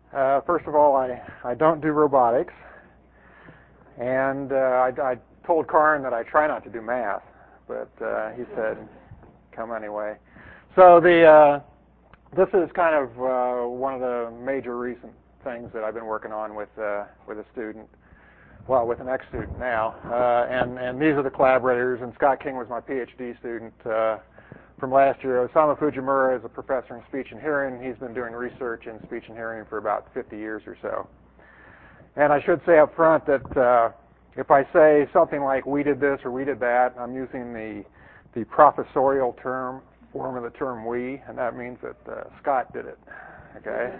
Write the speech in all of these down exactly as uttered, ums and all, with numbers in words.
Uh, first of all, I, I don't do robotics. And uh, I, I told Karin that I try not to do math, but uh, he said, come anyway. So the uh, this is kind of uh, one of the major recent things that I've been working on with uh, with a student, well, with an ex-student now. Uh, and, and these are the collaborators, and Scott King was my PhD student uh, from last year. Osamu Fujimura is a professor in speech and hearing. He's been doing research in speech and hearing for about fifty years or so. And I should say up front that uh, if I say something like we did this or we did that, I'm using the the professorial term, form of the term we, and that means that uh, Scott did it. Okay?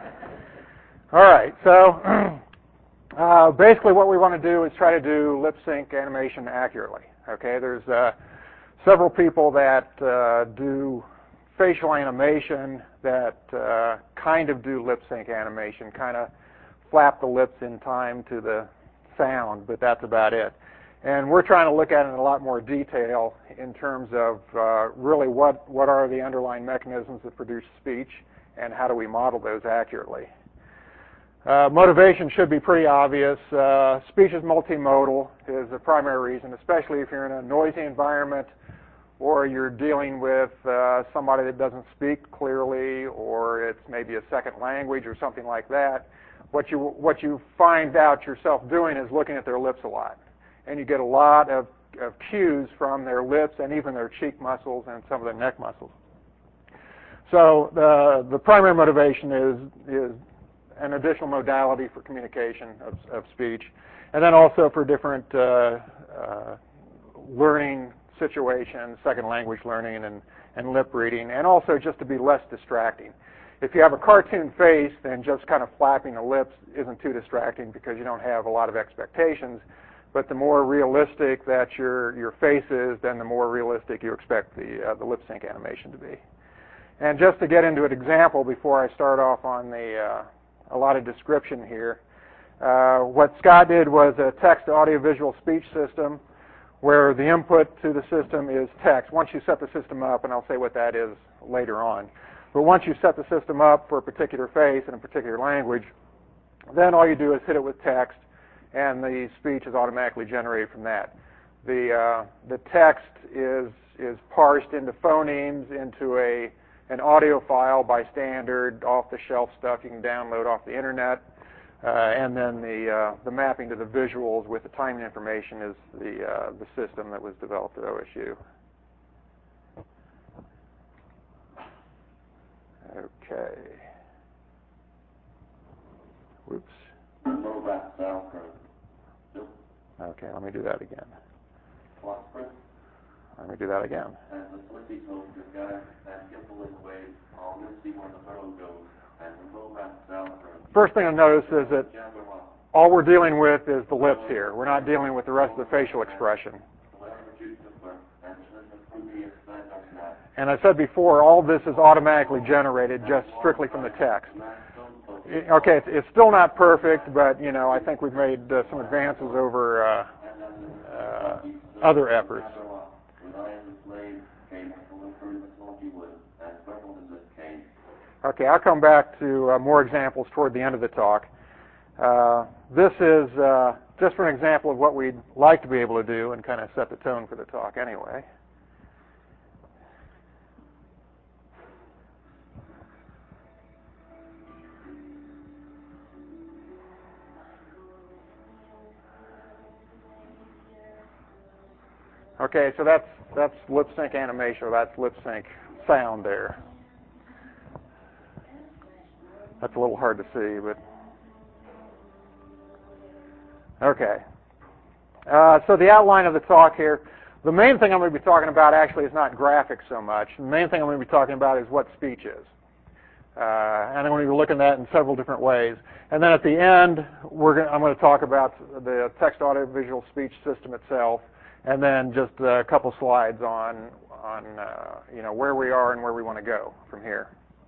All right, so uh, basically what we want to do is try to do lip sync animation accurately. Okay, there's uh, several people that uh, do facial animation that uh, kind of do lip sync animation, kind of flap the lips in time to the sound, but that's about it. And we're trying to look at it in a lot more detail in terms of uh, really what, what are the underlying mechanisms that produce speech and how do we model those accurately. Uh, motivation should be pretty obvious. Uh, speech is multimodal is the primary reason, especially if you're in a noisy environment or you're dealing with uh, somebody that doesn't speak clearly, or it's maybe a second language or something like that. What you, what you find out yourself doing is looking at their lips a lot. And you get a lot of, of cues from their lips and even their cheek muscles and some of their neck muscles. So the, the primary motivation is, is an additional modality for communication of, of speech, and then also for different uh, uh, learning situations, second language learning and, and lip reading, and also just to be less distracting. If you have a cartoon face, then just kind of flapping the lips isn't too distracting because you don't have a lot of expectations. But the more realistic that your your face is, then the more realistic you expect the uh, the lip sync animation to be. And just to get into an example before I start off on the uh, a lot of description here, uh, what Scott did was a text to audio visual speech system where the input to the system is text. Once you set the system up, and I'll say what that is later on. But once you set the system up for a particular face in a particular language, then all you do is hit it with text, and the speech is automatically generated from that. The uh, the text is is parsed into phonemes into a an audio file by standard off-the-shelf stuff you can download off the internet, uh, and then the uh, the mapping to the visuals with the timing information is the uh, the system that was developed at O S U. Okay. Whoops. Okay, let me do that again. Let me do that again. First thing to notice is that all we're dealing with is the lips here. We're not dealing with the rest of the facial expression. And I said before, all this is automatically generated just strictly from the text. Okay, it's still not perfect, but you know, I think we've made uh, some advances over uh, uh, other efforts. Okay, I'll come back to uh, more examples toward the end of the talk. Uh, this is uh, just for an example of what we'd like to be able to do and kind of set the tone for the talk anyway. Okay, so that's that's lip sync animation, or that's lip sync sound there. That's a little hard to see, but okay. Uh, so the outline of the talk here, the main thing I'm going to be talking about actually is not graphics so much. The main thing I'm going to be talking about is what speech is. Uh, and I'm going to be looking at that in several different ways. And then at the end, we're going, I'm going to talk about the text audio visual speech system itself, and then just a couple slides on, on uh, you know, where we are and where we want to go from here.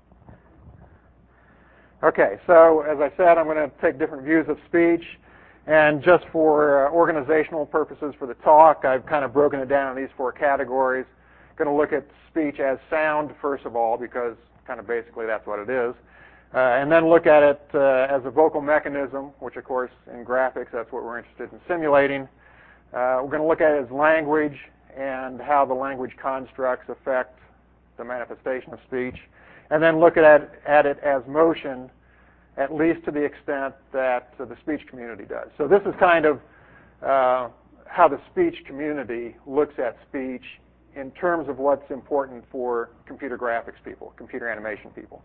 Okay, so as I said, I'm going to take different views of speech, and just for uh, organizational purposes for the talk, I've kind of broken it down in these four categories. Going to look at speech as sound, first of all, because kind of basically that's what it is. uh, and then look at it uh, as a vocal mechanism, which of course in graphics that's what we're interested in simulating. Uh, we're going to look at it as language and how the language constructs affect the manifestation of speech, and then look at, at it as motion, at least to the extent that uh, the speech community does. So this is kind of uh, how the speech community looks at speech in terms of what's important for computer graphics people, computer animation people.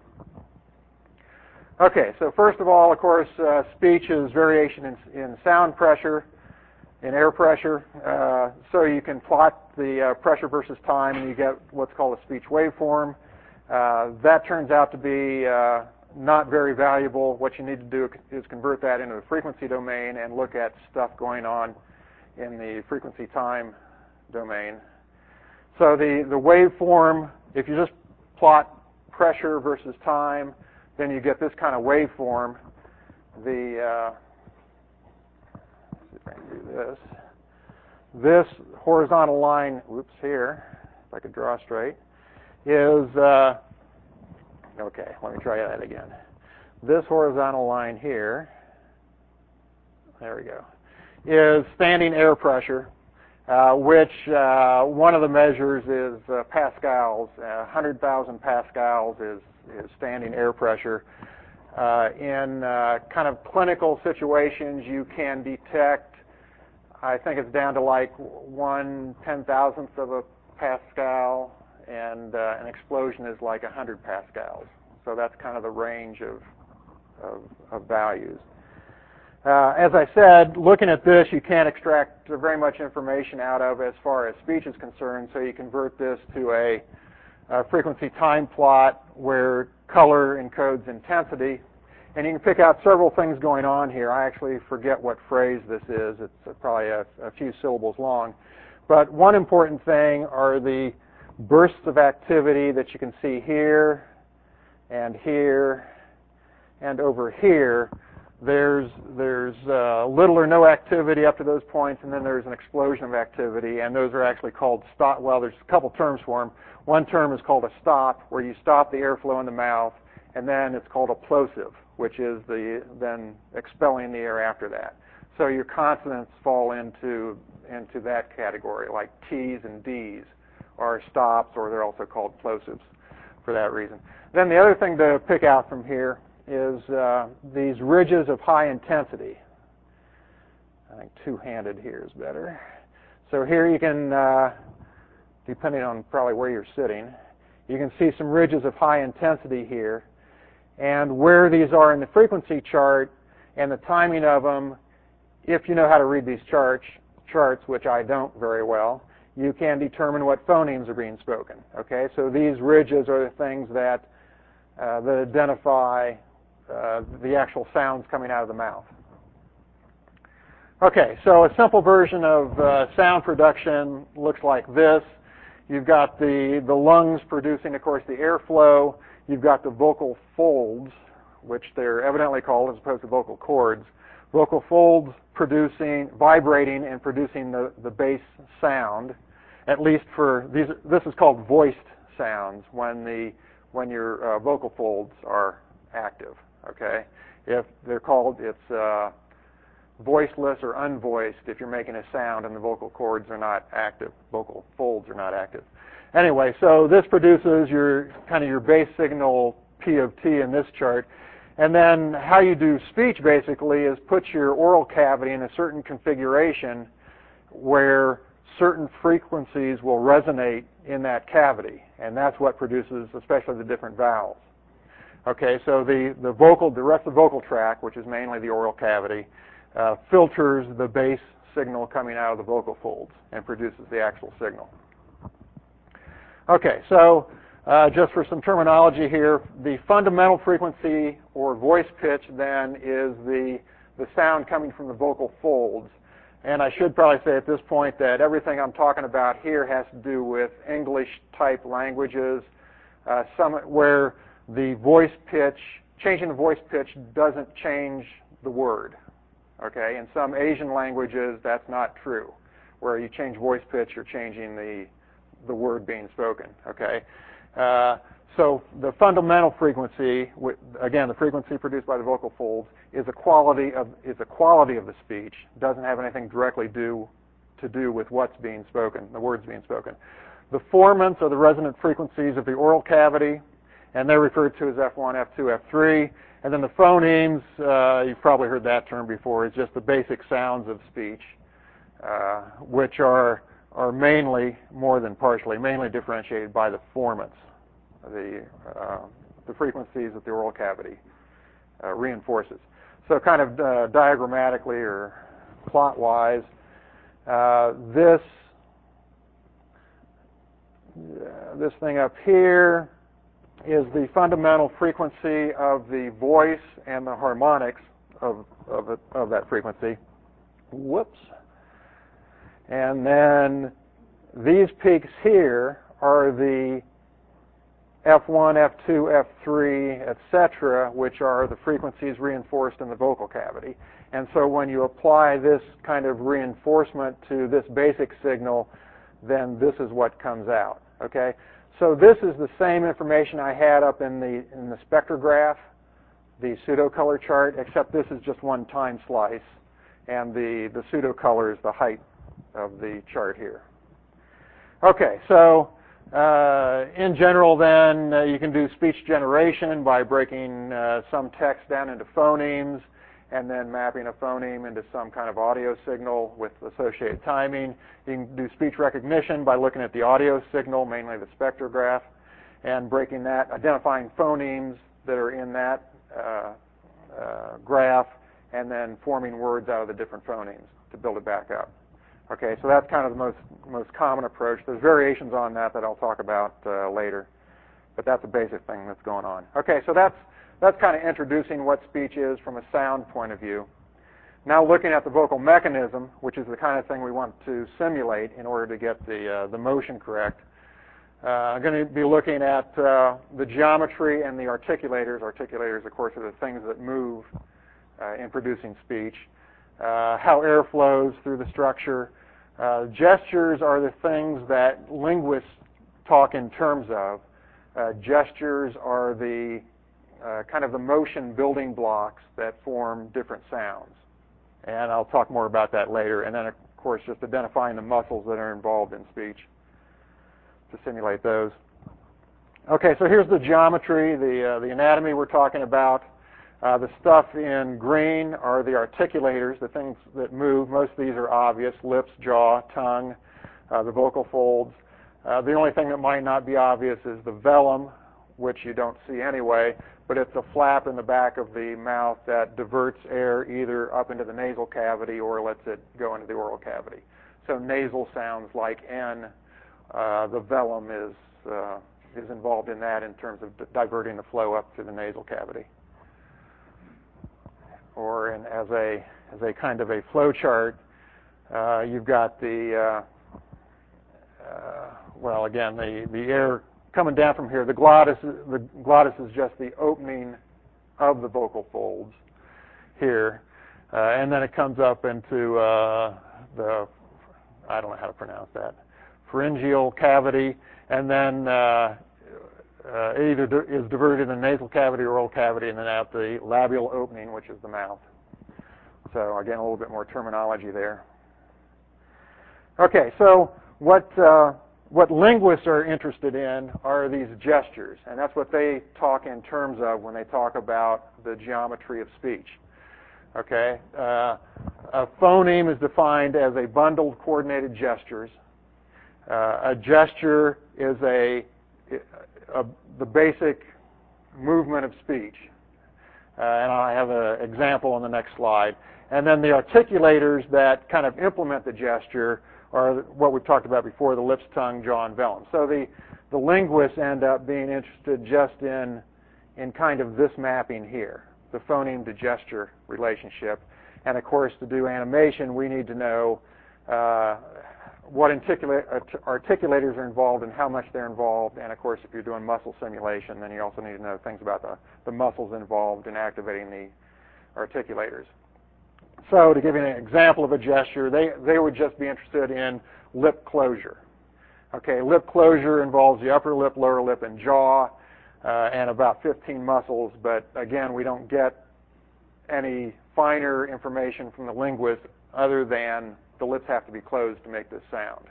Okay, so first of all, of course, uh, speech is variation in, in sound pressure, in air pressure. Uh, so you can plot the uh, pressure versus time, and you get what's called a speech waveform. Uh, that turns out to be uh, not very valuable. What you need to do is convert that into the frequency domain and look at stuff going on in the frequency time domain. So the, the waveform, if you just plot pressure versus time, then you get this kind of waveform. The, uh, let's see if I can do this. This horizontal line, whoops, here, if I could draw straight, is, uh, okay, let me try that again. This horizontal line here, there we go, is standing air pressure, uh, which uh, one of the measures is uh, pascals. Uh, one hundred thousand pascals is, is standing air pressure. Uh, in uh, kind of clinical situations, you can detect, I think it's down to like one ten thousandth of a pascal, and uh, an explosion is like one hundred pascals. So that's kind of the range of, of, of values. Uh, as I said, looking at this, you can't extract very much information out of as far as speech is concerned, so you convert this to a, a frequency time plot where color encodes intensity. And you can pick out several things going on here. I actually forget what phrase this is. It's probably a, a few syllables long. But one important thing are the bursts of activity that you can see here and here and over here. There's, there's uh, little or no activity up to those points, and then there's an explosion of activity, and those are actually called stop. Well, there's a couple terms for them. One term is called a stop, where you stop the airflow in the mouth, and then it's called a plosive, which is the then expelling the air after that. So your consonants fall into into that category, like T's and D's are stops, or they're also called plosives for that reason. Then the other thing to pick out from here is uh, these ridges of high intensity. I think two-handed here is better. So here you can, uh, depending on probably where you're sitting, you can see some ridges of high intensity here. And where these are in the frequency chart and the timing of them, if you know how to read these charts, charts, which I don't very well, you can determine what phonemes are being spoken. Okay, so these ridges are the things that uh, that identify uh, the actual sounds coming out of the mouth. Okay, so a simple version of uh, sound production looks like this. You've got the the lungs producing, of course, the airflow. You've got the vocal folds, which they're evidently called as opposed to vocal cords. Vocal folds producing, vibrating and producing the, the bass sound, at least for these. This is called voiced sounds when the when your uh, vocal folds are active. Okay, if they're called, it's uh, voiceless or unvoiced if you're making a sound and the vocal cords are not active. Vocal folds are not active. Anyway, so this produces your kind of your base signal P of T in this chart. And then how you do speech basically is put your oral cavity in a certain configuration where certain frequencies will resonate in that cavity. And that's what produces especially the different vowels. Okay, so the, the vocal, the rest of the vocal tract, which is mainly the oral cavity, uh, filters the bass signal coming out of the vocal folds and produces the actual signal. Okay, so uh, just for some terminology here, the fundamental frequency or voice pitch then is the, the sound coming from the vocal folds. And I should probably say at this point that everything I'm talking about here has to do with English-type languages, uh, some where the voice pitch, changing the voice pitch doesn't change the word. Okay, in some Asian languages that's not true. Where you change voice pitch, you're changing the the word being spoken. Okay, uh, so the fundamental frequency, again, the frequency produced by the vocal folds, is a quality of is a quality of the speech. Doesn't have anything directly do to do with what's being spoken, the words being spoken. The formants are the resonant frequencies of the oral cavity, and they're referred to as F one, F two, F three. And then the phonemes, uh, you've probably heard that term before, is just the basic sounds of speech, uh, which are are mainly, more than partially, mainly differentiated by the formants, the uh, the frequencies that the oral cavity uh, reinforces. So kind of uh, diagrammatically or plot-wise, uh, this uh, this thing up here is the fundamental frequency of the voice and the harmonics of of, it, of that frequency. Whoops. And then these peaks here are the F one, F two, F three, et cetera, which are the frequencies reinforced in the vocal cavity. And so when you apply this kind of reinforcement to this basic signal, then this is what comes out. Okay? So this is the same information I had up in the in the spectrograph, the pseudo color chart, except this is just one time slice, and the the pseudo color is the height of the chart here. Okay, so uh, in general, then uh, you can do speech generation by breaking uh, some text down into phonemes, and then mapping a phoneme into some kind of audio signal with associated timing. You can do speech recognition by looking at the audio signal, mainly the spectrograph, and breaking that, identifying phonemes that are in that uh, uh, graph, and then forming words out of the different phonemes to build it back up. Okay, so that's kind of the most most common approach. There's variations on that that I'll talk about uh, later, but that's a basic thing that's going on. Okay, so that's That's kind of introducing what speech is from a sound point of view. Now looking at the vocal mechanism, which is the kind of thing we want to simulate in order to get the uh, the motion correct. Uh, I'm going to be looking at uh, the geometry and the articulators. Articulators, of course, are the things that move uh, in producing speech. Uh, how air flows through the structure. Uh, gestures are the things that linguists talk in terms of. Uh, gestures are the Uh, kind of the motion building blocks that form different sounds. And I'll talk more about that later. And then, of course, just identifying the muscles that are involved in speech to simulate those. Okay, so here's the geometry, the, uh, the anatomy we're talking about. Uh, the stuff in green are the articulators, the things that move. Most of these are obvious: lips, jaw, tongue, uh, the vocal folds. Uh, the only thing that might not be obvious is the velum, which you don't see anyway, but it's a flap in the back of the mouth that diverts air either up into the nasal cavity or lets it go into the oral cavity. So nasal sounds like N, uh, the velum is uh, is involved in that in terms of diverting the flow up to the nasal cavity. Or in, as a as a kind of a flow chart, uh, you've got the uh, uh, well, again, the the air coming down from here. The glottis, the glottis is just the opening of the vocal folds here, uh, and then it comes up into uh, the, I don't know how to pronounce that, pharyngeal cavity, and then uh, uh, it either di- is diverted in the nasal cavity or oral cavity, and then out the labial opening, which is the mouth. So again, a little bit more terminology there. Okay, so what uh, What linguists are interested in are these gestures, and that's what they talk in terms of when they talk about the geometry of speech. Okay, uh, a phoneme is defined as a bundle of coordinated gestures. Uh, a gesture is a, a the basic movement of speech, uh, and I have an example on the next slide. And then the articulators that kind of implement the gesture are what we've talked about before, the lips, tongue, jaw, and velum. So the, the linguists end up being interested just in, in kind of this mapping here, the phoneme to gesture relationship. And of course, to do animation, we need to know uh, what articula- articulators are involved and how much they're involved. And of course, if you're doing muscle simulation, then you also need to know things about the, the muscles involved in activating the articulators. So to give you an example of a gesture, they, they would just be interested in lip closure. Okay, lip closure involves the upper lip, lower lip, and jaw. uh, and about fifteen muscles, but again, we don't get any finer information from the linguist other than the lips have to be closed to make this sound.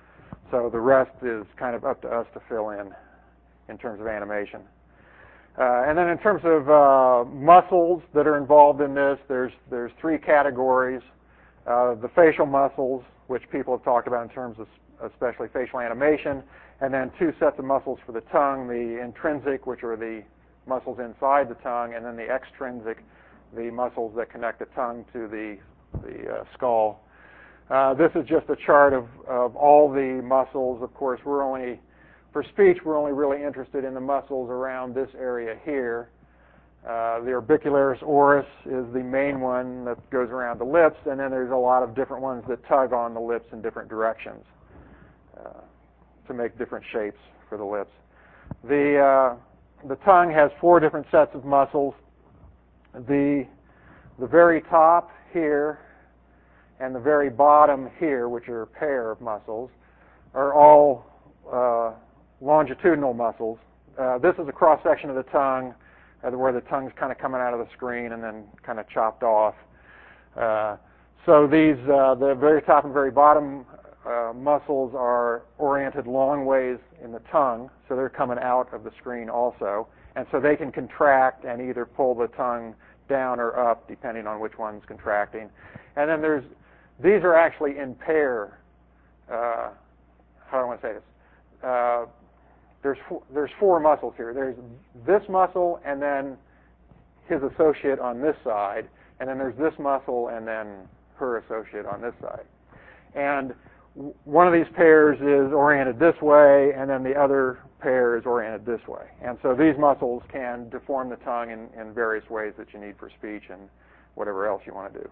So the rest is kind of up to us to fill in in terms of animation. Uh, and then in terms of uh, muscles that are involved in this, there's there's three categories. Uh, the facial muscles, which people have talked about in terms of especially facial animation, and then two sets of muscles for the tongue, the intrinsic, which are the muscles inside the tongue, and then the extrinsic, the muscles that connect the tongue to the, the uh, skull. Uh, this is just a chart of, of all the muscles. Of course, we're only, for speech, we're only really interested in the muscles around this area here. Uh, the orbicularis oris is the main one that goes around the lips, and then there's a lot of different ones that tug on the lips in different directions uh, to make different shapes for the lips. The, uh, the tongue has four different sets of muscles. The, the very top here and the very bottom here, which are a pair of muscles, are all uh, longitudinal muscles. Uh, this is a cross-section of the tongue uh, where the tongue's kind of coming out of the screen and then kind of chopped off. Uh, so these, uh, the very top and very bottom uh, muscles are oriented long ways in the tongue, so they're coming out of the screen also. And so they can contract and either pull the tongue down or up, depending on which one's contracting. And then there's, these are actually in pair. Uh, how do I want to say this? Uh, there's four, there's four muscles here. There's this muscle and then his associate on this side, and then there's this muscle and then her associate on this side. And one of these pairs is oriented this way, and then the other pair is oriented this way. And so these muscles can deform the tongue in, in various ways that you need for speech and whatever else you want to do.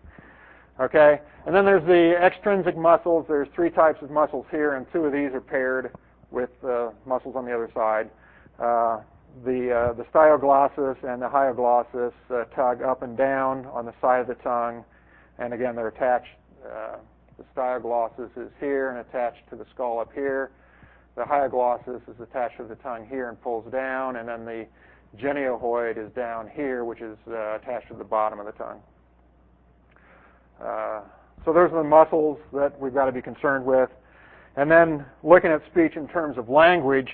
Okay? And then there's the extrinsic muscles. There's three types of muscles here, and two of these are paired with uh, muscles on the other side. Uh, the, uh, the styoglossus and the hyoglossus uh, tug up and down on the side of the tongue, and again, they're attached. Uh, the styoglossus is here and attached to the skull up here. The hyoglossus is attached to the tongue here and pulls down, and then the genioid is down here, which is uh, attached to the bottom of the tongue. Uh, so those are the muscles that we've got to be concerned with. And then looking at speech in terms of language,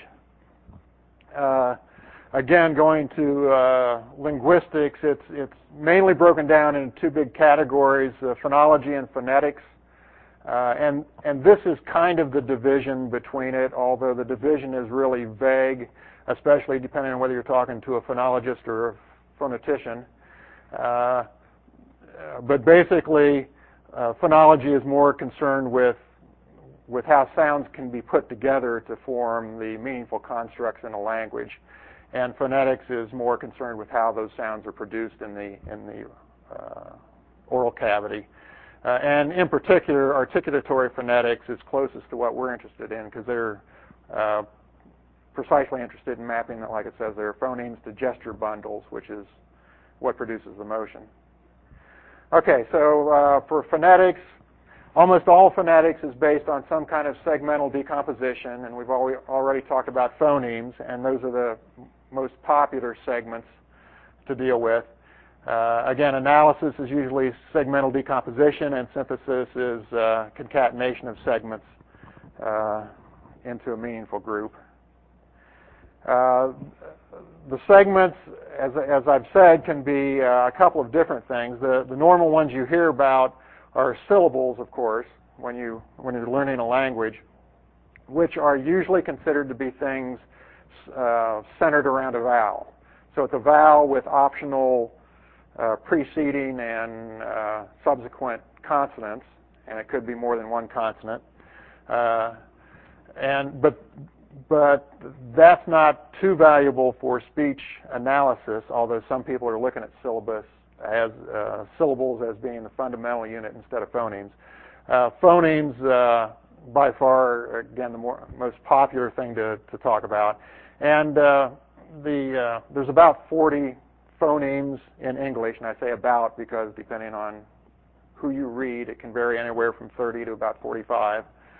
uh, again, going to uh, linguistics, it's, it's mainly broken down into two big categories, uh, phonology and phonetics. Uh, and, and this is kind of the division between it, although the division is really vague, especially depending on whether you're talking to a phonologist or a phonetician. Uh, but basically, uh, phonology is more concerned with, with how sounds can be put together to form the meaningful constructs in a language. And phonetics is more concerned with how those sounds are produced in the, in the uh, oral cavity. Uh, and in particular, articulatory phonetics is closest to what we're interested in because they're uh, precisely interested in mapping, like it says there, phonemes to gesture bundles, which is what produces the motion. Okay, so uh, for phonetics, almost all phonetics is based on some kind of segmental decomposition, and we've already talked about phonemes, and those are the most popular segments to deal with. Uh, again, analysis is usually segmental decomposition, and synthesis is uh, concatenation of segments uh, into a meaningful group. Uh, the segments, as, as I've said, can be uh, a couple of different things. The, the normal ones you hear about are syllables, of course, when, you, when you're learning a language, which are usually considered to be things uh, centered around a vowel. So it's a vowel with optional Uh, preceding and uh, subsequent consonants, and it could be more than one consonant. Uh, and but but that's not too valuable for speech analysis, although some people are looking at syllabus as uh, syllables as being the fundamental unit instead of phonemes. Uh, phonemes, uh, by far, again, the more, most popular thing to, to talk about. And uh, the uh, there's about forty phonemes in English, and I say about because depending on who you read, it can vary anywhere from thirty to about forty-five.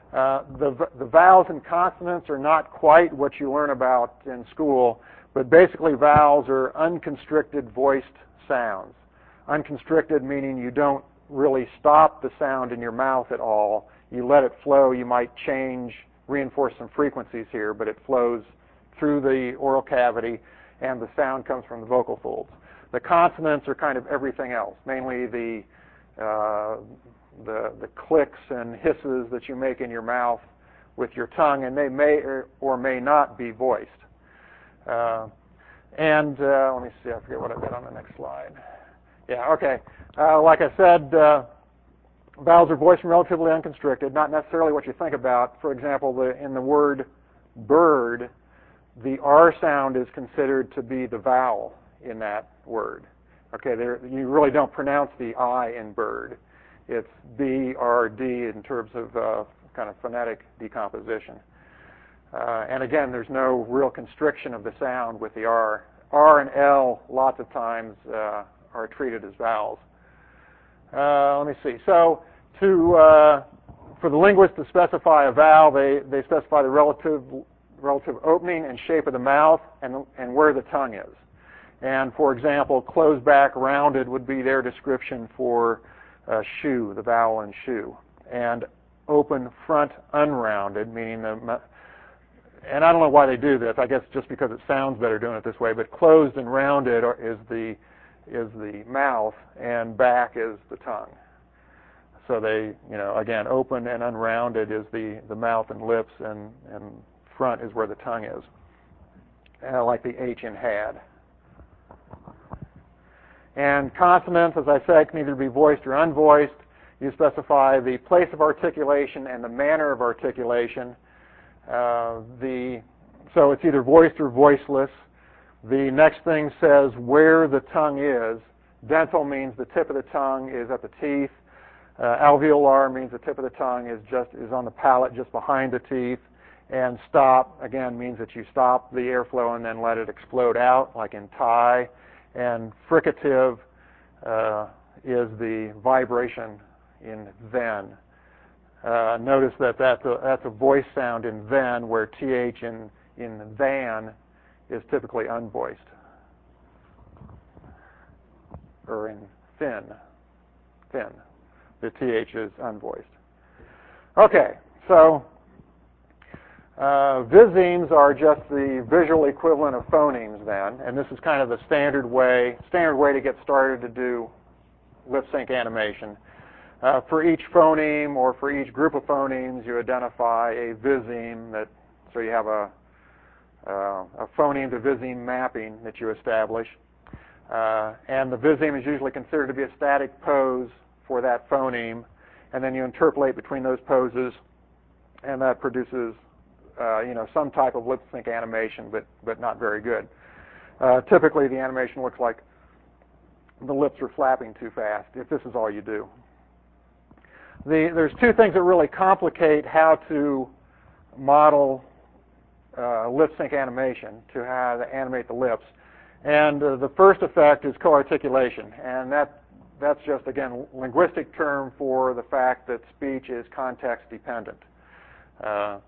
Uh, the, the vowels and consonants are not quite what you learn about in school, but basically vowels are unconstricted voiced sounds. Unconstricted meaning you don't really stop the sound in your mouth at all. You let it flow. You might change, reinforce some frequencies here, but it flows through the oral cavity, and the sound comes from the vocal folds. The consonants are kind of everything else, mainly the uh, the, the clicks and hisses that you make in your mouth with your tongue, and they may or may not be voiced. Uh, and uh, let me see, I forget what I did on the next slide. Yeah, okay. Uh, like I said, uh, vowels are voiced and relatively unconstricted, not necessarily what you think about. For example, the, in the word bird, the R sound is considered to be the vowel in that word. Okay, there, you really don't pronounce the I in bird. It's B, R, D in terms of uh, kind of phonetic decomposition. Uh, and again, there's no real constriction of the sound with the R. R and L lots of times uh, are treated as vowels. Uh, let me see. So to uh, for the linguist to specify a vowel, they, they specify the relative relative opening and shape of the mouth and, and where the tongue is. And for example, closed back rounded would be their description for uh, shoe, the vowel in shoe. And open front unrounded, meaning the, and I don't know why they do this, I guess just because it sounds better doing it this way, but closed and rounded are, is the is the mouth and back is the tongue. So they, you know, again, open and unrounded is the, the mouth and lips, and, and front is where the tongue is, uh, like the H in had. And consonants, as I said, can either be voiced or unvoiced. You specify the place of articulation and the manner of articulation. Uh, the so it's either voiced or voiceless. The next thing says where the tongue is. Dental means the tip of the tongue is at the teeth. Uh, alveolar means the tip of the tongue is just is on the palate, just behind the teeth. And stop again means that you stop the airflow and then let it explode out, like in tie. And fricative uh, is the vibration in then. Uh, notice that that's a, that's a voice sound in then, where th in in than is typically unvoiced, or in thin, thin. The th is unvoiced. Okay, so uh, visemes are just the visual equivalent of phonemes then, and this is kind of the standard way, standard way to get started to do lip sync animation. Uh, for each phoneme or for each group of phonemes, you identify a viseme that, so you have a, uh, a phoneme to viseme mapping that you establish. Uh, and the viseme is usually considered to be a static pose for that phoneme, and then you interpolate between those poses, and that produces uh, you know, some type of lip sync animation, but, but not very good. Uh, typically, the animation looks like the lips are flapping too fast, if this is all you do. The, there's two things that really complicate how to model uh, lip sync animation, to how to animate the lips. And uh, the first effect is co-articulation, and that that's just, again, linguistic term for the fact that speech is context dependent. Uh,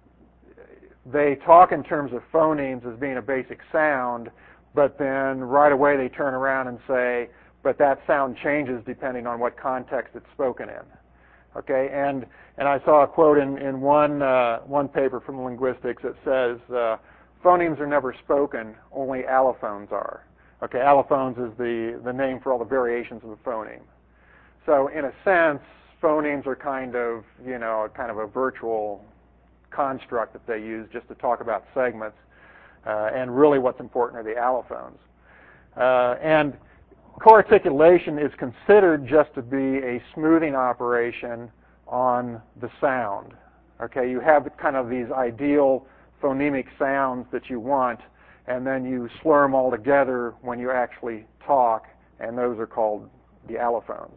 they talk in terms of phonemes as being a basic sound, but then right away they turn around and say, but that sound changes depending on what context it's spoken in. Okay, and and I saw a quote in in one uh, one paper from linguistics that says uh, phonemes are never spoken, only allophones are. Okay, allophones is the the name for all the variations of a phoneme. So in a sense, phonemes are kind of you know kind of a virtual construct that they use just to talk about segments, uh, and really what's important are the allophones. Uh, and co-articulation is considered just to be a smoothing operation on the sound. Okay, you have kind of these ideal phonemic sounds that you want, and then you slur them all together when you actually talk, and those are called the allophones.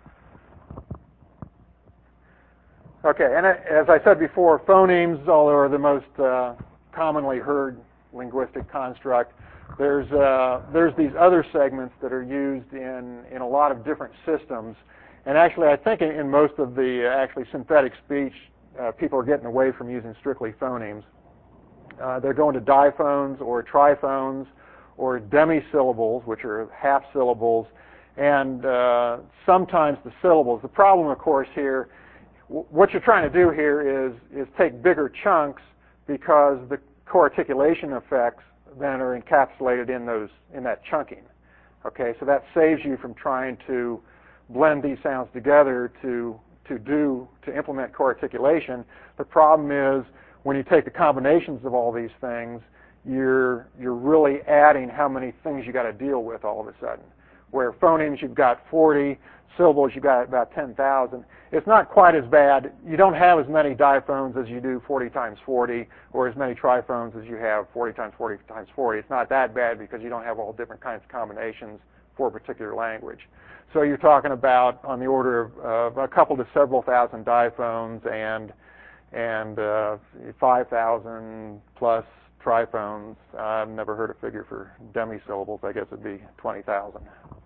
Okay, and as I said before, phonemes, although are the most uh, commonly heard linguistic construct, There's uh, there's these other segments that are used in, in a lot of different systems, and actually I think in, in most of the uh, actually synthetic speech uh, people are getting away from using strictly phonemes. Uh, they're going to diphones or triphones or demi-syllables, which are half syllables, and uh, sometimes the syllables. The problem, of course, here, w- what you're trying to do here is, is take bigger chunks because the co-articulation effects then are encapsulated in those in that chunking. Okay, so that saves you from trying to blend these sounds together to to do to implement co-articulation. The problem is when you take the combinations of all these things, you're you're really adding how many things you got to deal with all of a sudden. Where phonemes you've got forty, syllables you've got about ten thousand. It's not quite as bad. You don't have as many diphones as you do forty times forty, or as many triphones as you have forty times forty times forty. It's not that bad because you don't have all different kinds of combinations for a particular language. So you're talking about on the order of, of a couple to several thousand diphones and and uh, five thousand plus triphones. I've never heard a figure for demi-syllables. I guess it'd be twenty thousand.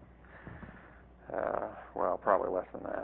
Uh, well, probably less than that.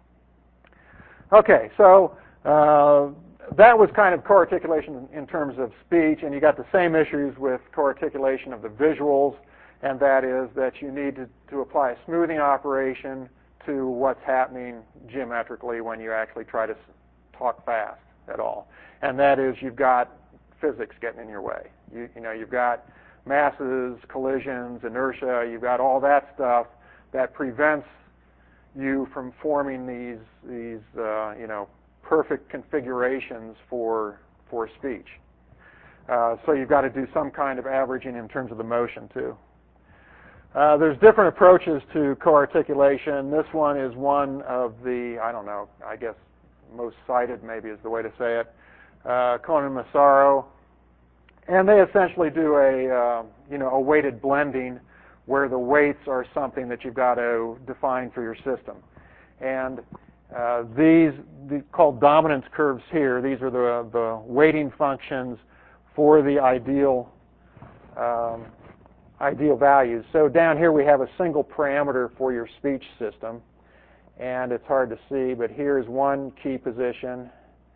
Okay, so uh, that was kind of co-articulation in terms of speech, and you got the same issues with co-articulation of the visuals, and that is that you need to, to apply a smoothing operation to what's happening geometrically when you actually try to talk fast at all. And that is you've got physics getting in your way. You, you know, you've got masses, collisions, inertia, you've got all that stuff that prevents you from forming these these uh, you know perfect configurations for for speech. Uh, so you've got to do some kind of averaging in terms of the motion too. Uh, there's different approaches to co-articulation. This one is one of the I don't know I guess most cited maybe is the way to say it. Uh, Cohen and Massaro, and they essentially do a uh, you know a weighted blending where the weights are something that you've got to define for your system. And uh, these, the, called dominance curves here, these are the, the weighting functions for the ideal, um, ideal values. So down here we have a single parameter for your speech system, and it's hard to see, but here's one key position,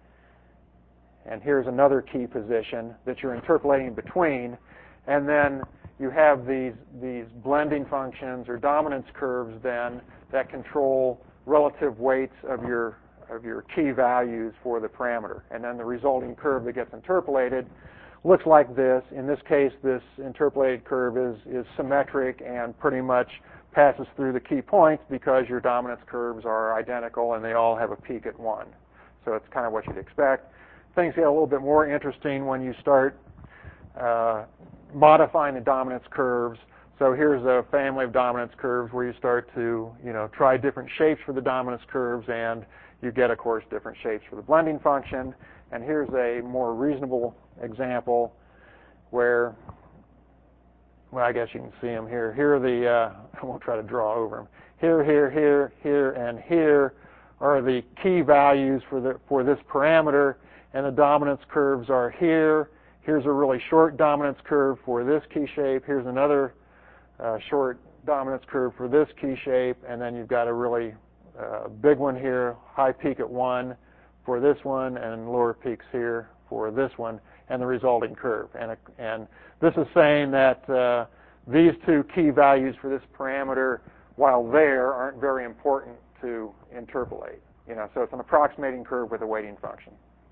and here's another key position that you're interpolating between, and then you have these these blending functions or dominance curves then that control relative weights of your of your key values for the parameter. And then the resulting curve that gets interpolated looks like this. In this case, this interpolated curve is, is symmetric and pretty much passes through the key points because your dominance curves are identical and they all have a peak at one. So it's kind of what you'd expect. Things get a little bit more interesting when you start uh, modifying the dominance curves. So here's a family of dominance curves where you start to, you know, try different shapes for the dominance curves, and you get, of course, different shapes for the blending function. And here's a more reasonable example where, well, I guess you can see them here. Here are the, uh, I won't try to draw over them. Here, here, here, here, and here are the key values for the for this parameter, and the dominance curves are here. Here's a really short dominance curve for this key shape. Here's another uh, short dominance curve for this key shape, and then you've got a really uh, big one here, high peak at one for this one, and lower peaks here for this one, and the resulting curve. And, and this is saying that uh, these two key values for this parameter, while there, aren't very important to interpolate. You know, so it's an approximating curve with a weighting function.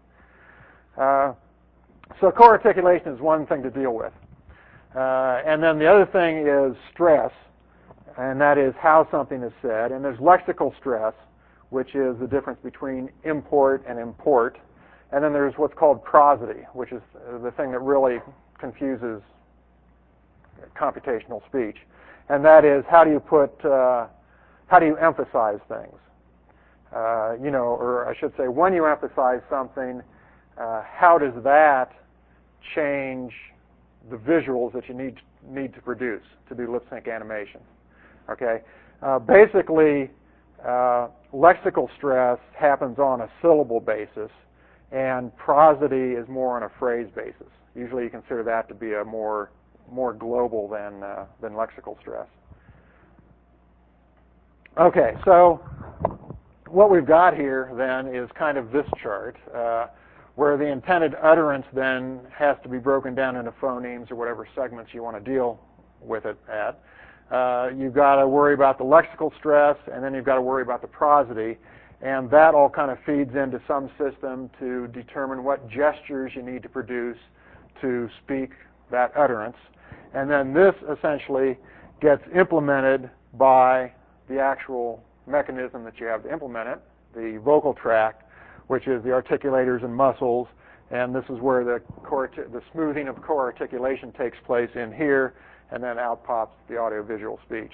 Uh, So co-articulation is one thing to deal with. Uh, and then the other thing is stress, and that is how something is said. And there's lexical stress, which is the difference between import and import. And then there's what's called prosody, which is the thing that really confuses computational speech. And that is how do you put, uh, how do you emphasize things? Uh, you know, or I should say, when you emphasize something, uh, how does that change the visuals that you need need to produce to do lip sync animation? Okay, uh, basically, uh, lexical stress happens on a syllable basis, and prosody is more on a phrase basis. Usually, you consider that to be a more more global than uh, than lexical stress. Okay, so what we've got here then is kind of this chart, uh, where the intended utterance then has to be broken down into phonemes or whatever segments you want to deal with it at. Uh, you've got to worry about the lexical stress, and then you've got to worry about the prosody, and that all kind of feeds into some system to determine what gestures you need to produce to speak that utterance. And then this essentially gets implemented by the actual mechanism that you have to implement it, the vocal tract, which is the articulators and muscles, and this is where the, the smoothing of core articulation takes place in here, and then out pops the audiovisual speech.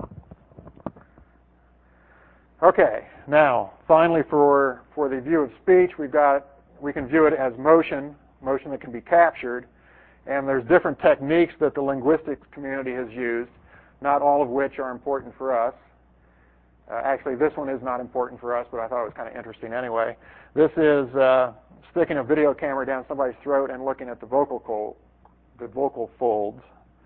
Okay, now finally for for the view of speech, we've got we can view it as motion, motion that can be captured, and there's different techniques that the linguistics community has used, not all of which are important for us. Uh, actually, this one is not important for us, but I thought it was kind of interesting anyway. This is uh, sticking a video camera down somebody's throat and looking at the vocal col- the vocal folds.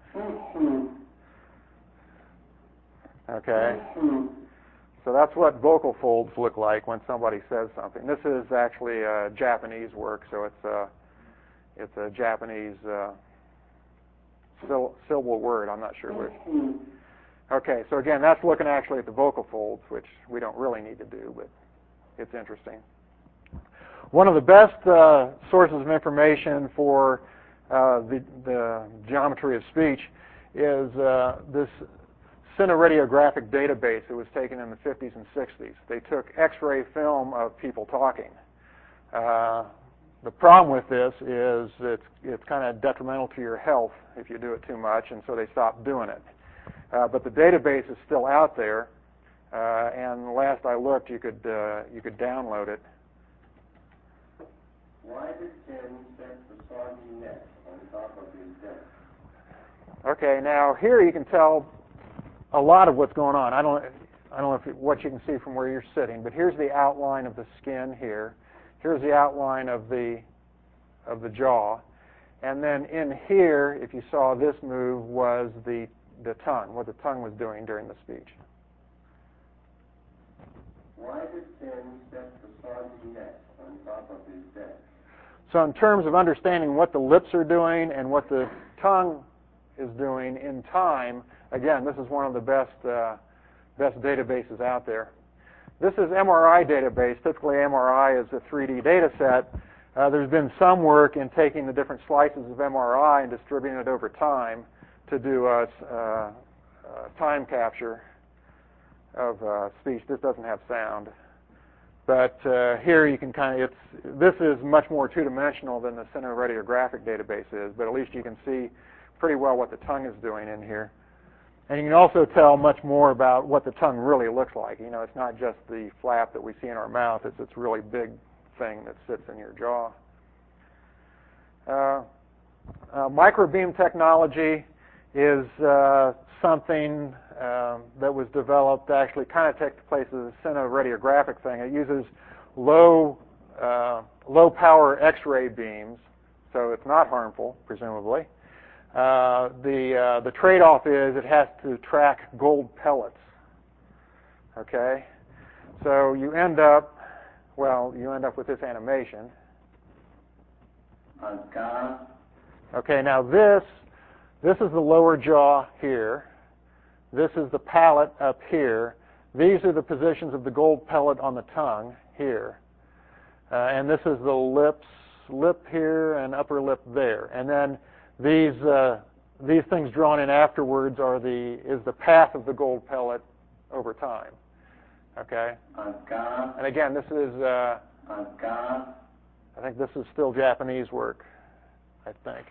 Okay. So that's what vocal folds look like when somebody says something. This is actually uh, Japanese work, so it's a it's a Japanese uh, syll- syllable word. I'm not sure which. Okay, so again, that's looking actually at the vocal folds, which we don't really need to do, but it's interesting. One of the best uh, sources of information for uh, the, the geometry of speech is uh, this cineradiographic database that was taken in the fifties and sixties. They took X-ray film of people talking. Uh, the problem with this is it's, it's kind of detrimental to your health if you do it too much, and so they stopped doing it. Uh, but the database is still out there, uh, and last I looked, you could uh, you could download it. Why did Tim set the soggy net on top of his desk? Okay, now here you can tell a lot of what's going on. I don't I don't know if, what you can see from where you're sitting, but here's the outline of the skin here. Here's the outline of the of the jaw, and then in here, if you saw this move, was the the tongue, what the tongue was doing during the speech. Why did Tim set the soggy net on top of his desk? So in terms of understanding what the lips are doing and what the tongue is doing in time, again, this is one of the best uh, best databases out there. This is M R I database. Typically, M R I is a three D data set. Uh, there's been some work in taking the different slices of M R I and distributing it over time to do a, uh, uh, time capture of uh, speech. This doesn't have sound. But uh, here you can kind of, it's, this is much more two-dimensional than the cineradiographic database is, but at least you can see pretty well what the tongue is doing in here. And you can also tell much more about what the tongue really looks like. You know, it's not just the flap that we see in our mouth, it's this really big thing that sits in your jaw. Uh, uh, microbeam technology is uh, something um, that was developed to actually kind of take the place of the cineradiographic thing. It uses low, uh, low power X-ray beams, so it's not harmful, presumably. Uh, the uh, the trade-off is it has to track gold pellets. Okay, so you end up, well, you end up with this animation. Okay, now this this is the lower jaw here. This is the palate up here. These are the positions of the gold pellet on the tongue here, uh, and this is the lips, lip here, and upper lip there, and then These uh, these things drawn in afterwards are the is the path of the gold pellet over time. Okay. And again, this is uh, I think this is still Japanese work. I think.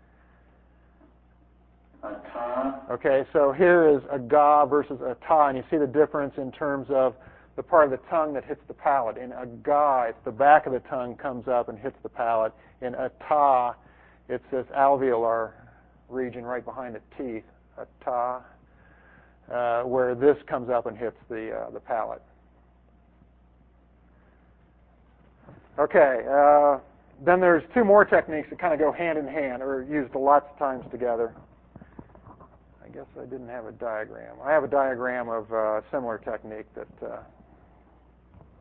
Okay, so here is a ga versus a ta, and you see the difference in terms of the part of the tongue that hits the palate. In a ga, it's the back of the tongue comes up and hits the palate. In a ta, it's this alveolar region right behind the teeth, a ta, uh, where this comes up and hits the uh, the palate. Okay, uh, then there's two more techniques that kind of go hand in hand, or used lots of times together. I guess I didn't have a diagram. I have a diagram of a similar technique that uh,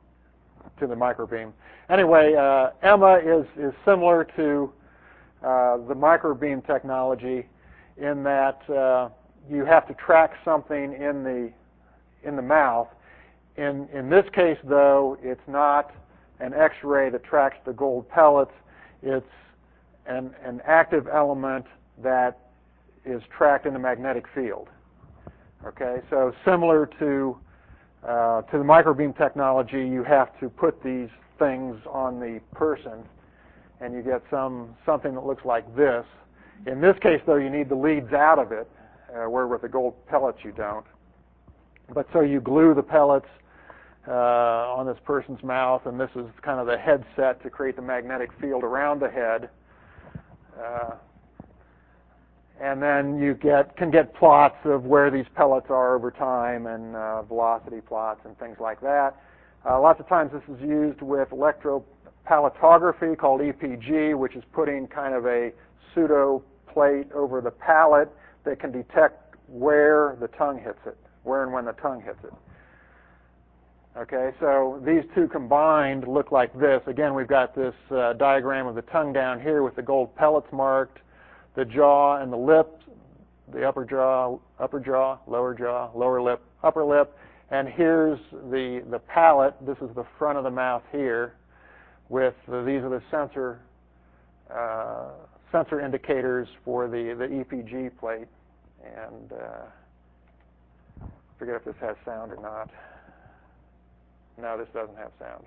to the microbeam. Anyway, uh, EMMA is, is similar to uh, the microbeam technology in that uh, you have to track something in the in the mouth. In in this case, though, it's not an X-ray that tracks the gold pellets. It's an an active element that is tracked in the magnetic field. Okay, so similar to uh, to the microbeam technology, you have to put these things on the person, and you get some something that looks like this. In this case, though, you need the leads out of it, uh, where with the gold pellets you don't. But so you glue the pellets uh, on this person's mouth, and this is kind of the headset to create the magnetic field around the head. Uh, and then you get can get plots of where these pellets are over time, and uh, velocity plots and things like that. Uh, lots of times this is used with electropallatography called E P G, which is putting kind of a pseudo plate over the palate that can detect where the tongue hits it, where and when the tongue hits it. Okay, so these two combined look like this. Again, we've got this uh, diagram of the tongue down here with the gold pellets marked, the jaw and the lips, the upper jaw, upper jaw, lower jaw, lower lip, upper lip, and here's the the palate. This is the front of the mouth here. With the, these are the sensor uh, sensor indicators for the the E P G plate, and uh, I forget if this has sound or not. No, this doesn't have sound.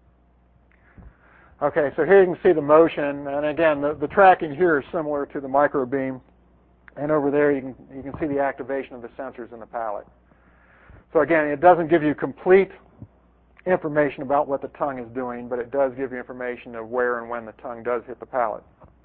Okay, so here you can see the motion, and again, the, the tracking here is similar to the microbeam, and over there you can you can see the activation of the sensors in the palate. So again, it doesn't give you complete information about what the tongue is doing, but it does give you information of where and when the tongue does hit the palate.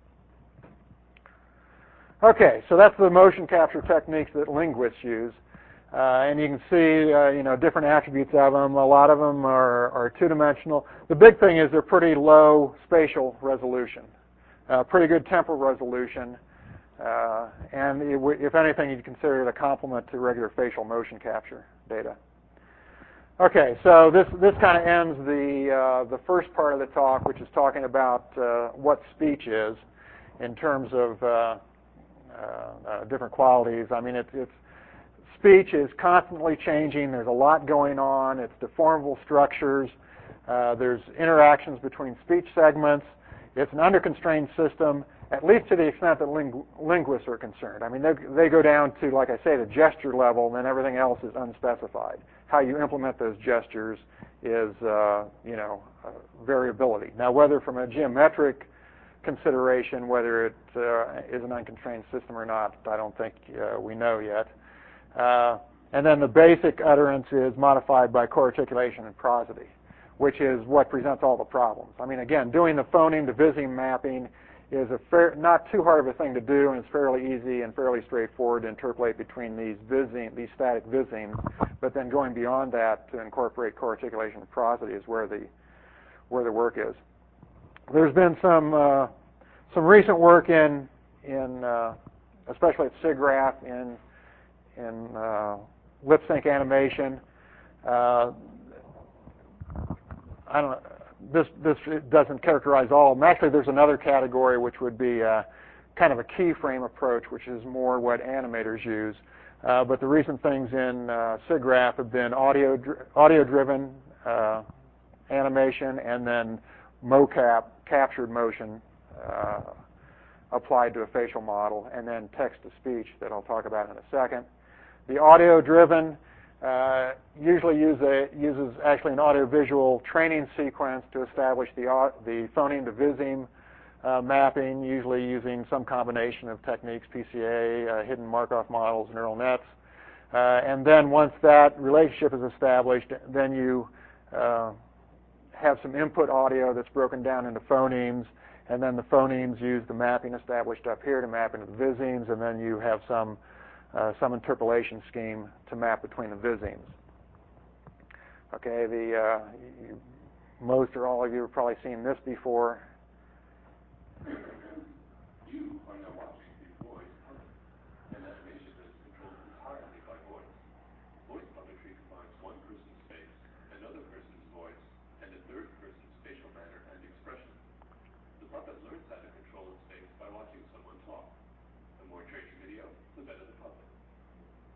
Okay, so that's the motion capture techniques that linguists use. Uh, and you can see, uh, you know, different attributes of them. A lot of them are, are two-dimensional. The big thing is they're pretty low spatial resolution, uh, pretty good temporal resolution, uh, and it w if anything, you'd consider it a complement to regular facial motion capture data. Okay, so this this kind of ends the uh, the first part of the talk, which is talking about uh, what speech is in terms of uh, uh, uh, different qualities. I mean, it's it's speech is constantly changing. There's a lot going on. It's deformable structures. Uh, there's interactions between speech segments. It's an under-constrained system, at least to the extent that ling linguists are concerned. I mean, they, they go down to, like I say, the gesture level, and then everything else is unspecified. How you implement those gestures is, uh, you know, uh, variability. Now, whether from a geometric consideration, whether it uh, is an unconstrained system or not, I don't think uh, we know yet. Uh, and then the basic utterance is modified by co-articulation and prosody, which is what presents all the problems. I mean, again, doing the phoneme to viseme mapping is a fair, not too hard of a thing to do, and it's fairly easy and fairly straightforward to interpolate between these viseme, these static visemes. But then going beyond that to incorporate co-articulation and prosody is where the where the work is. There's been some uh, some recent work in in uh, especially at SIGGRAPH in in uh, lip sync animation. Uh, I don't know. This this doesn't characterize all of them. Actually, there's another category which would be uh, kind of a keyframe approach, which is more what animators use. Uh, but the recent things in uh, SIGGRAPH have been audio audio-driven uh, animation, and then mocap, captured motion uh, applied to a facial model, and then text-to-speech that I'll talk about in a second. The audio-driven uh, usually use a, uses actually an audio-visual training sequence to establish the, uh, the phoneme to viseme uh, mapping, usually using some combination of techniques, P C A, uh, hidden Markov models, neural nets. Uh, and then once that relationship is established, then you uh, have some input audio that's broken down into phonemes, and then the phonemes use the mapping established up here to map into the visemes, and then you have some Uh, some interpolation scheme to map between the visemes. Okay, the uh, you, most or all of you have probably seen this before. You are now watching the voice puppet, an animation that is controlled entirely by voice. Voice puppetry combines one person's face, another person's voice, and a third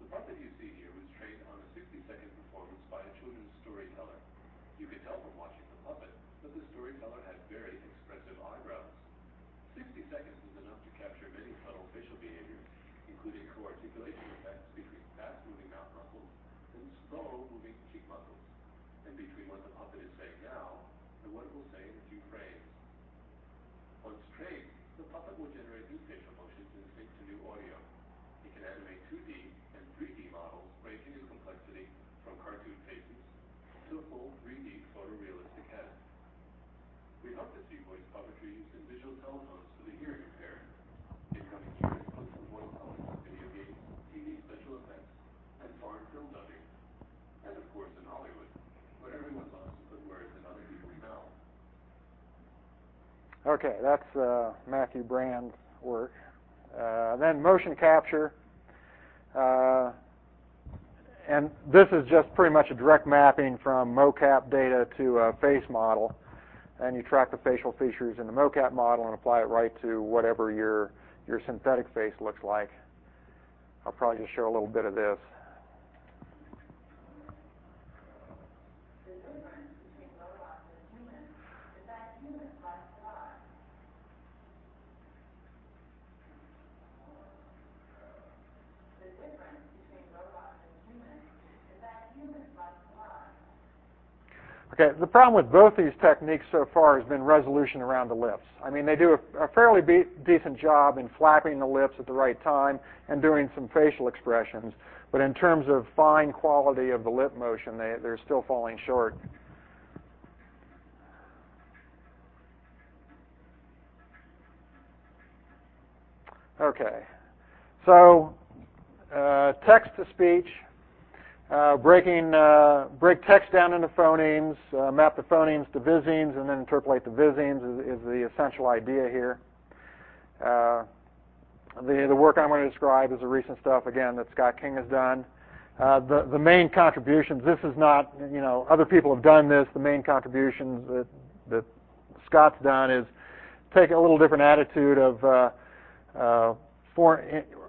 puppet you see here was trained on a sixty-second performance by a children's storyteller. You could tell from watching the puppet that the storyteller had very expressive eyebrows. sixty seconds is enough to capture many subtle facial behaviors, including co-articulation effects between fast-moving mouth muscles and slow-moving cheek muscles, and between what the puppet is saying now and what it will say in a few frames. Once trained, the puppet will generate new facial motions in sync to new audio. It can animate two D and three D models ranging in complexity from cartoon faces to full three D photorealistic heads. We hope to see voice puppetry used in visual telephones for the hearing impaired. In coming years, look for voice puppets in video games, T V special effects, and foreign film dubbing. And of course in Hollywood, where everyone loves to put words in other people's mouths. Okay, that's uh, Matthew Brand's work. Uh, then motion capture. Uh, and this is just pretty much a direct mapping from mocap data to a face model. And you track the facial features in the mocap model and apply it right to whatever your, your synthetic face looks like. I'll probably just show a little bit of this. Okay, the problem with both these techniques so far has been resolution around the lips. I mean, they do a, a fairly be decent job in flapping the lips at the right time and doing some facial expressions, but in terms of fine quality of the lip motion, they, they're still falling short. Okay, so uh, text-to-speech. Uh, breaking, uh, break text down into phonemes, uh, map the phonemes to visemes, and then interpolate the visemes is, is the essential idea here. Uh, the, the work I'm going to describe is the recent stuff, again, that Scott King has done. Uh, the, the main contributions, this is not, you know, other people have done this. The main contributions that, that Scott's done is take a little different attitude of uh, uh, for,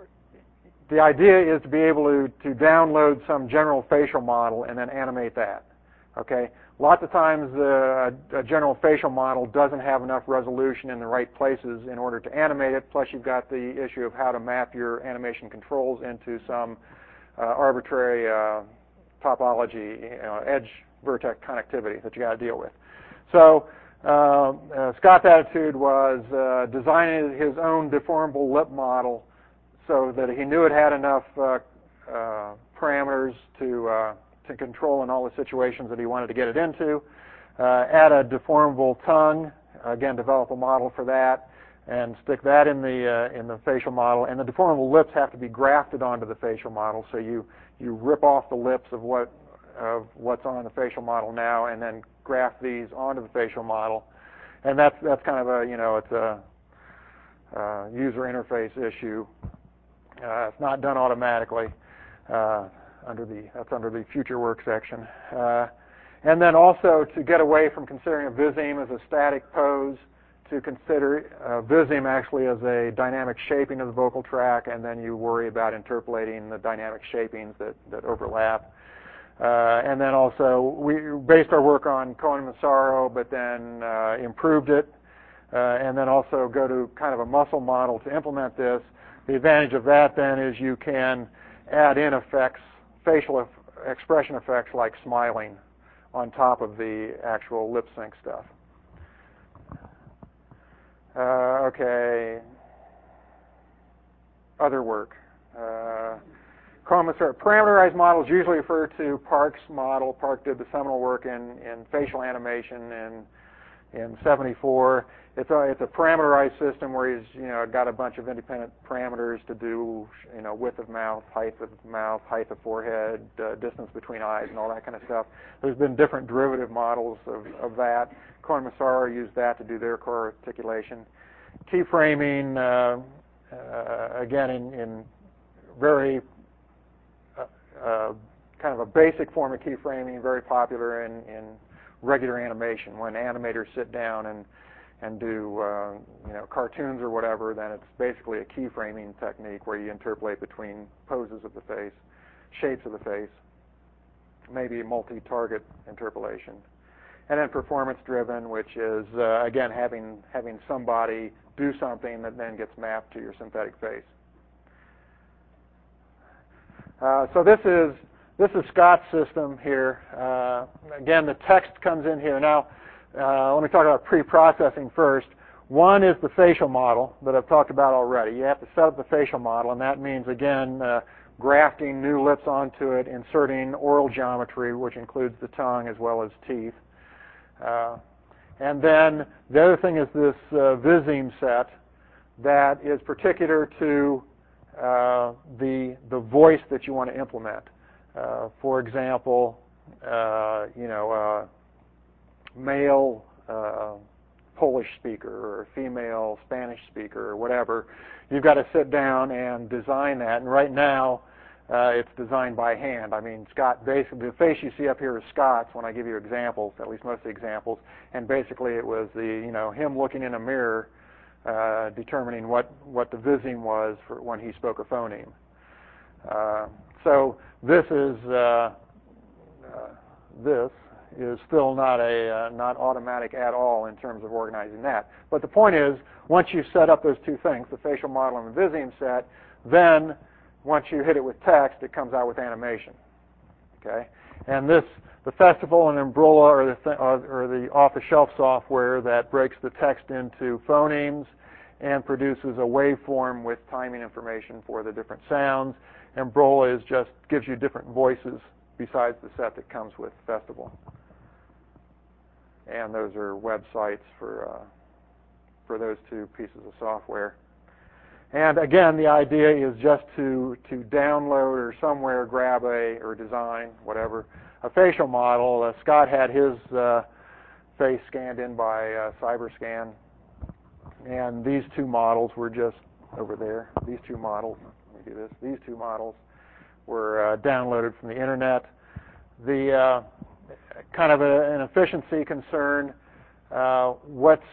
the idea is to be able to, to download some general facial model and then animate that. Okay? Lots of times uh, a general facial model doesn't have enough resolution in the right places in order to animate it, plus you've got the issue of how to map your animation controls into some uh, arbitrary uh, topology, you know, edge vertex connectivity that you got to deal with. So uh, uh, Scott's attitude was uh, designing his own deformable lip model so that he knew it had enough uh, uh, parameters to uh, to control in all the situations that he wanted to get it into. Uh, add a deformable tongue, again, develop a model for that, and stick that in the uh, in the facial model. And the deformable lips have to be grafted onto the facial model, so you you rip off the lips of what of what's on the facial model now, and then graft these onto the facial model. And that's that's kind of a you know it's a uh, user interface issue. Uh, it's not done automatically. Uh, under the that's under the future work section. Uh, and then also to get away from considering a viseme as a static pose, to consider a viseme actually as a dynamic shaping of the vocal tract, and then you worry about interpolating the dynamic shapings that, that overlap. Uh, and then also we based our work on Cohen and Massaro, but then uh, improved it, uh, and then also go to kind of a muscle model to implement this. The advantage of that then is you can add in effects, facial expression effects like smiling on top of the actual lip sync stuff. Uh, okay. Other work. Uh, Parameterized models usually refer to Park's model. Park did the seminal work in, in facial animation in in seventy-four. It's a, it's a parameterized system where he's you know got a bunch of independent parameters to do you know width of mouth, height of mouth, height of forehead, uh, distance between eyes, and all that kind of stuff. There's been different derivative models of, of that. Cohen and Massaro used that to do their core articulation. Keyframing, uh, uh, again, in, in very uh, uh, kind of a basic form of keyframing, very popular in, in regular animation. When animators sit down and and do uh, you know cartoons or whatever, then it's basically a keyframing technique where you interpolate between poses of the face. shapes of the face, maybe multi-target interpolation. And then performance-driven, which is, uh, again, having having somebody do something that then gets mapped to your synthetic face. Uh, so this is this is Scott's system here. Uh, again, the text comes in here. Now, uh, let me talk about pre-processing first. One is the facial model that I've talked about already. You have to set up the facial model, and that means, again, uh, grafting new lips onto it, inserting oral geometry, which includes the tongue as well as teeth. Uh, and then the other thing is this uh, Visime set that is particular to uh, the the voice that you want to implement. Uh, for example, uh, you know, uh, male uh, Polish speaker or female Spanish speaker or whatever. You've got to sit down and design that. And right now, Uh, it's designed by hand. I mean, Scott, basically, the face you see up here is Scott's when I give you examples, at least most of the examples, and basically it was the, you know, him looking in a mirror, uh, determining what, what the Visime was for when he spoke a phoneme. Uh, so this is, uh, uh, this is still not a, uh, not automatic at all in terms of organizing that. But the point is, once you set up those two things, the facial model and the Visime set, then once you hit it with text, it comes out with animation. Okay, and this, the Festival and Umbrella are the th are the off-the-shelf software that breaks the text into phonemes and produces a waveform with timing information for the different sounds. Umbrella is just gives you different voices besides the set that comes with Festival. And those are websites for uh, for those two pieces of software. And again, the idea is just to, to download or somewhere grab a, or design, whatever, a facial model. Uh, Scott had his uh, face scanned in by uh, CyberScan. And these two models were just over there. These two models, let me do this, these two models were uh, downloaded from the internet. The uh, kind of a, an efficiency concern, uh, what's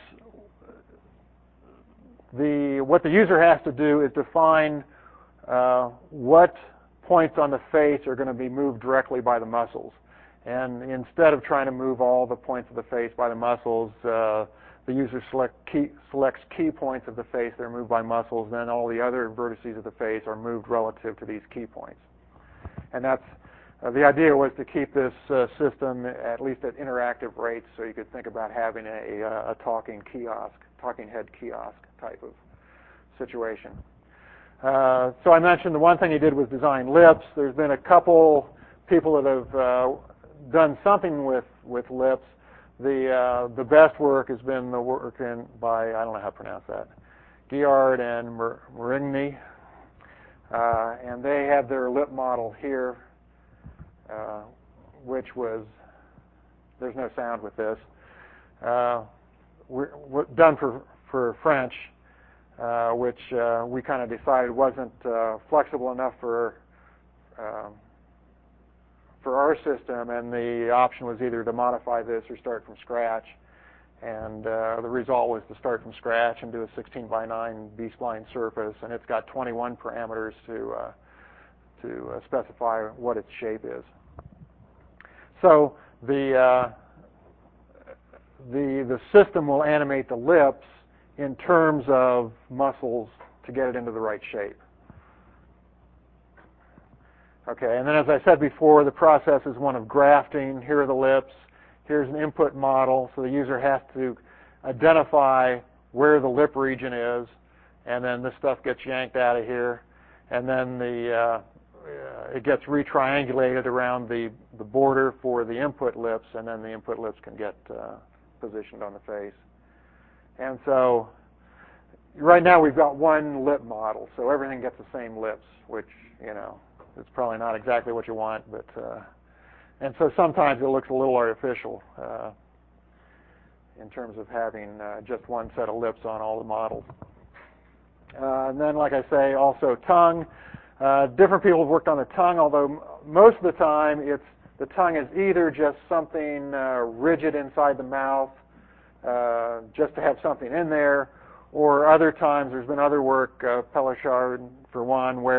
The, what the user has to do is define uh, what points on the face are going to be moved directly by the muscles. And instead of trying to move all the points of the face by the muscles, uh, the user select key, selects key points of the face that are moved by muscles, then all the other vertices of the face are moved relative to these key points. And that's uh, the idea was to keep this uh, system at least at interactive rates, so you could think about having a, a talking kiosk, talking head kiosk type of situation. Uh, so I mentioned the one thing he did was design lips. There's been a couple people that have uh, done something with, with lips. The uh, the best work has been the work in, by, I don't know how to pronounce that, Giard and Marigny. Uh, and they have their lip model here, uh, which was, there's no sound with this. Uh, we're, we're done for for French, uh, which uh, we kind of decided wasn't uh, flexible enough for um, for our system, and the option was either to modify this or start from scratch. And uh, the result was to start from scratch and do a sixteen by nine B-spline surface, and it's got twenty-one parameters to uh, to uh, specify what its shape is. So the uh, the the system will animate the lips in terms of muscles to get it into the right shape. Okay, and then as I said before, the process is one of grafting. Here are the lips. Here's an input model, so the user has to identify where the lip region is, and then this stuff gets yanked out of here, and then the uh, uh, it gets retriangulated around the, the border for the input lips, and then the input lips can get uh, positioned on the face. And so right now we've got one lip model, so everything gets the same lips, which, you know, is probably not exactly what you want, but uh, and so sometimes it looks a little artificial uh, in terms of having uh, just one set of lips on all the models. Uh, and then, like I say, also tongue. Uh, different people have worked on the tongue, although most of the time it's the tongue is either just something uh, rigid inside the mouth, uh, just to have something in there, or other times there's been other work, uh, Pellichard for one, where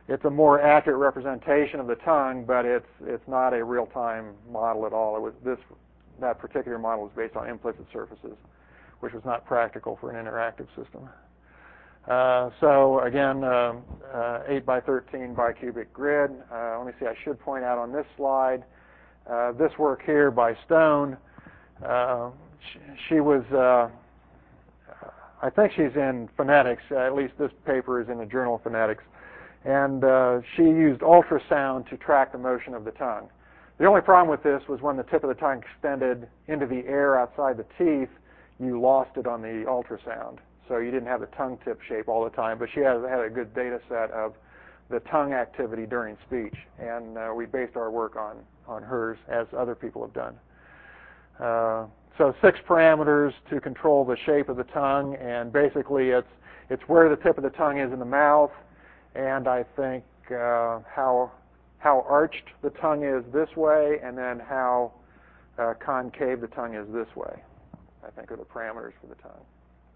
it's a more accurate representation of the tongue, but it's it's not a real-time model at all. It was this that particular model was based on implicit surfaces, which was not practical for an interactive system. Uh, so again, uh, uh, eight by thirteen bicubic grid. Uh, let me see. I should point out on this slide uh, this work here by Stone. Uh, she, she was. Uh, I think she's in phonetics. Uh, at least this paper is in the Journal of Phonetics. And uh, she used ultrasound to track the motion of the tongue. The only problem with this was when the tip of the tongue extended into the air outside the teeth, you lost it on the ultrasound. So you didn't have the tongue tip shape all the time. But she has, had a good data set of the tongue activity during speech. And uh, we based our work on, on hers, as other people have done. Uh, so six parameters to control the shape of the tongue. And basically it's, it's where the tip of the tongue is in the mouth, and I think uh, how how arched the tongue is this way, and then how uh, concave the tongue is this way, I think are the parameters for the tongue.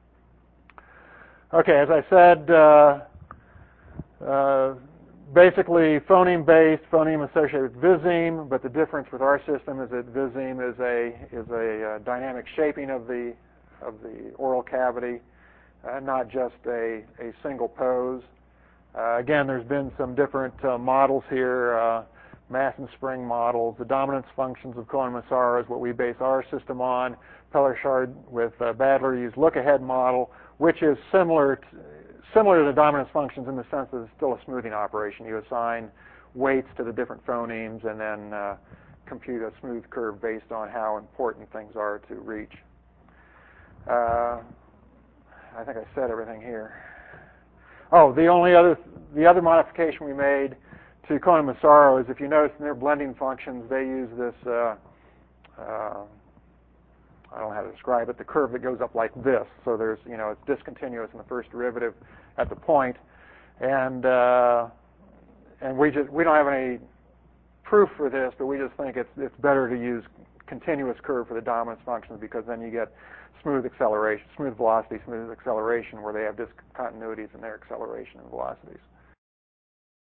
Okay, as I said, uh, uh, basically phoneme-based, phoneme associated with Viseme, but the difference with our system is that Viseme is a is a uh, dynamic shaping of the of the oral cavity, uh, not just a a single pose. Uh, again, there's been some different uh, models here, uh, mass and spring models. The dominance functions of Cohen-Massaro is what we base our system on. Pellerchard with uh, Badler used look-ahead model, which is similar to, similar to the dominance functions in the sense that it's still a smoothing operation. You assign weights to the different phonemes and then uh, compute a smooth curve based on how important things are to reach. Uh, I think I said everything here. Oh, the only other the other modification we made to Cohen-Massaro is, if you notice in their blending functions, they use this, uh, uh, I don't know how to describe it, the curve that goes up like this. So there's, you know, it's discontinuous in the first derivative at the point, and uh, and we just we don't have any proof for this, but we just think it's it's better to use continuous curve for the dominance functions, because then you get smooth acceleration, smooth velocity, smooth acceleration, where they have discontinuities in their acceleration and velocities.